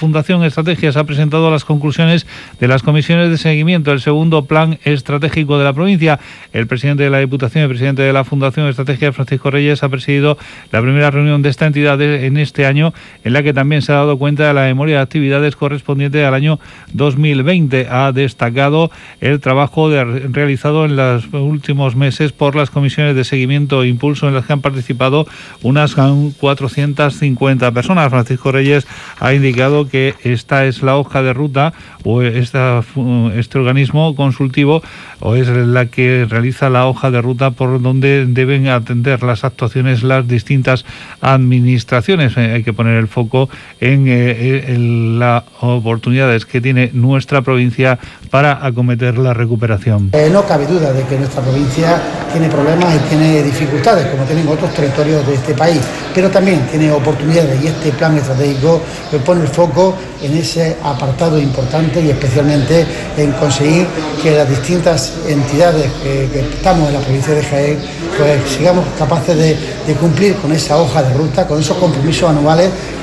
Fundación Estrategias ha presentado las conclusiones de las comisiones de seguimiento del segundo plan estratégico de la provincia. El presidente de la Diputación y presidente de la Fundación Estrategias, Francisco Reyes, ha presidido la primera reunión de esta entidad en este año, en la que también se ha dado cuenta de la memoria de actividades correspondiente al año 2020. Ha destacado el trabajo realizado en los últimos meses por las comisiones de seguimiento e impulso, en las que han participado unas 450 personas. Francisco Reyes ha indicado que esta es la hoja de ruta, o este organismo consultivo o es la que realiza la hoja de ruta por donde deben atender las actuaciones las distintas administraciones. Hay que poner el foco en las oportunidades que tiene nuestra provincia para acometer la recuperación. No cabe duda de que nuestra provincia tiene problemas y tiene dificultades, como tienen otros territorios de este país, pero también tiene oportunidades, y este plan estratégico pone el foco en ese apartado importante y especialmente en conseguir que las distintas entidades que estamos en la provincia de Jaén pues sigamos capaces de cumplir con esa hoja de ruta, con esos compromisos anuales